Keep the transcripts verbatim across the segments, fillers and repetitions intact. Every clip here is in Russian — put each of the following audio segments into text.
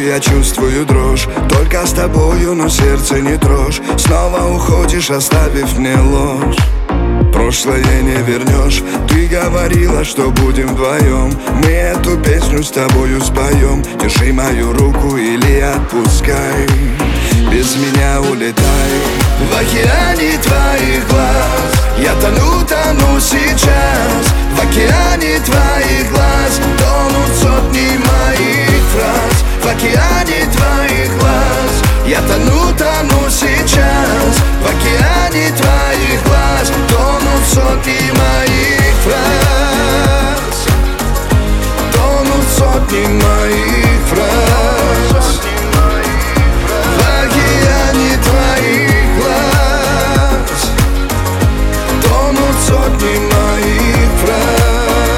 я чувствую дрожь. Только с тобою, но сердце не трожь. Снова уходишь, оставив мне ложь. Прошлое не вернешь. Ты говорила, что будем вдвоем. Мы эту песню с тобою споем. Держи мою руку или отпускай. Без меня улетай. В океане твоих глаз я тону, тону сейчас. В океане твоих глаз тонут сотни моих фраз. В океане твоих глаз я тону, тону сейчас. В океане твоих глаз тонут сотни моих фраз. Тонут сотни моих фраз. В океане твоих глаз тонут сотни моих фраз.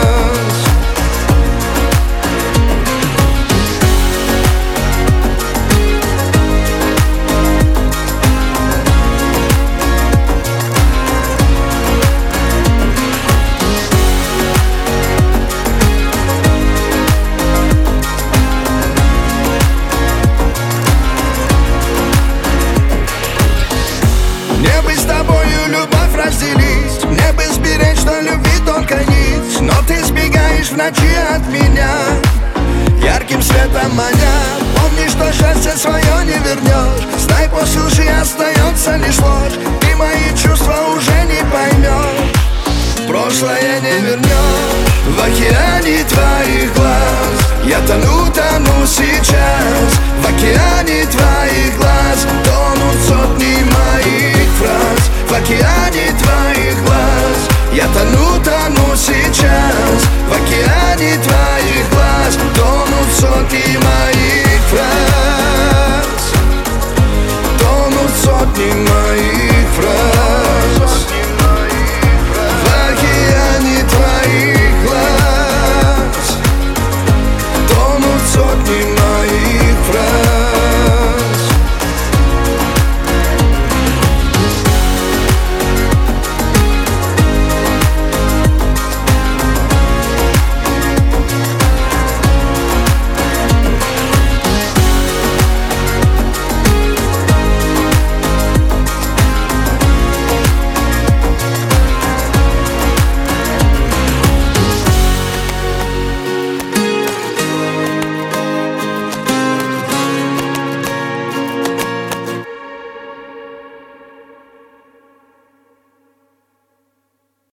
Мне бы с тобою любовь разделить, мне бы сберечь, что любви только нить. Но ты сбегаешь в ночи от меня, ярким светом маня. Помни, что счастье свое не вернешь. Знай, после лжи остается лишь ложь. Ты мои чувства уже не поймешь. Прошлое не вернешь. В океане твоих глаз я тону, тону сейчас.